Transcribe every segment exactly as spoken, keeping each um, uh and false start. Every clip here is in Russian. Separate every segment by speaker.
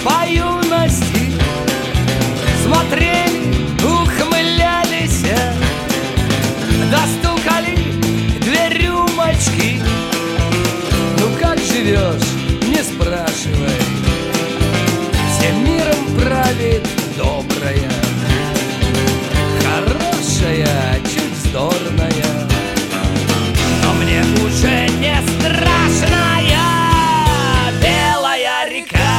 Speaker 1: по юности смотрели, ухмылялись, достукали две рюмочки. Ну как живешь, не спрашивай, всем миром правит добрая, хорошая, чуть вздорная, но мне уже не страшная белая река.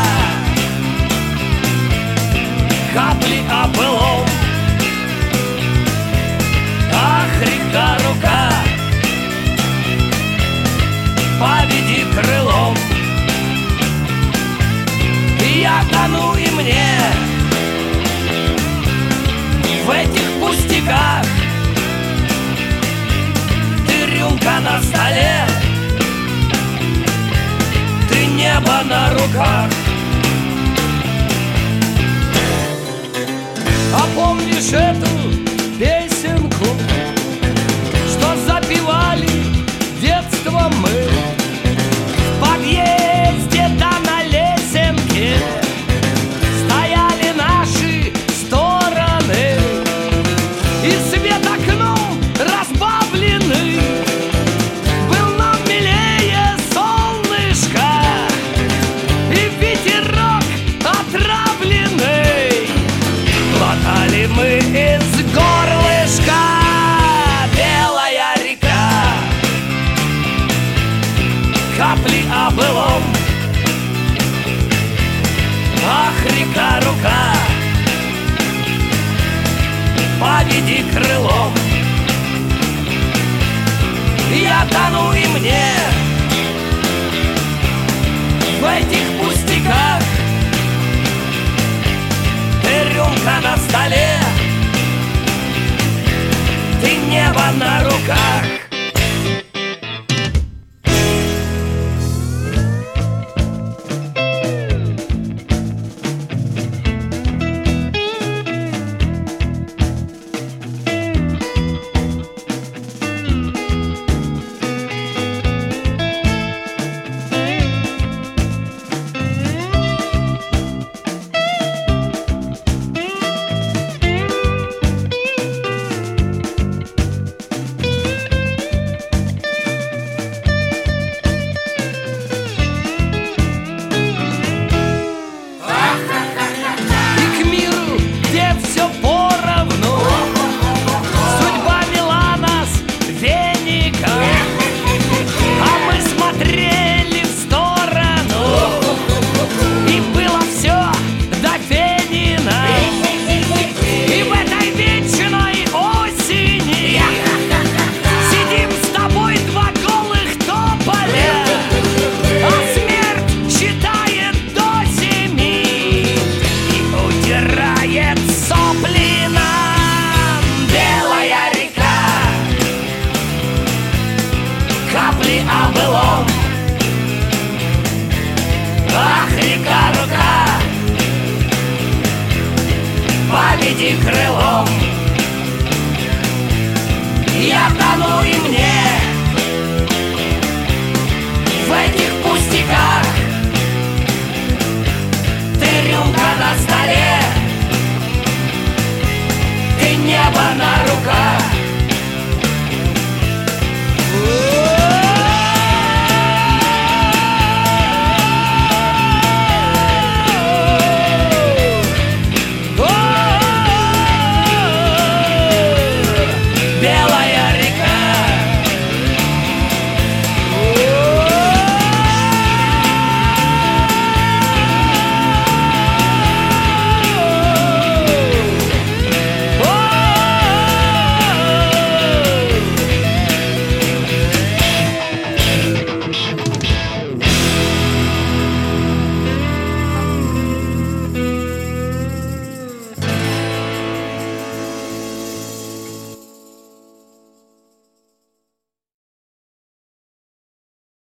Speaker 1: Капли о былом, ах, река, рука, поведи крылом. Я тону, и мне в этих пустяках. Ты рюмка на столе, ты небо на руках. А помнишь эту песенку, что запевали детством мы? В подъезде да на лесенке стояли наши стороны, и свет окном разбавленный был нам милее солнышко, и ветерок отравленный глотали мы из горлышка. Белая река, капли о былом, ах, река, рука, поведи крылом. Я тону, и мне в этих пустяках. Ты рюмка на столе, ты небо на руках. Капли о былом, ах, река, рука, поведи крылом.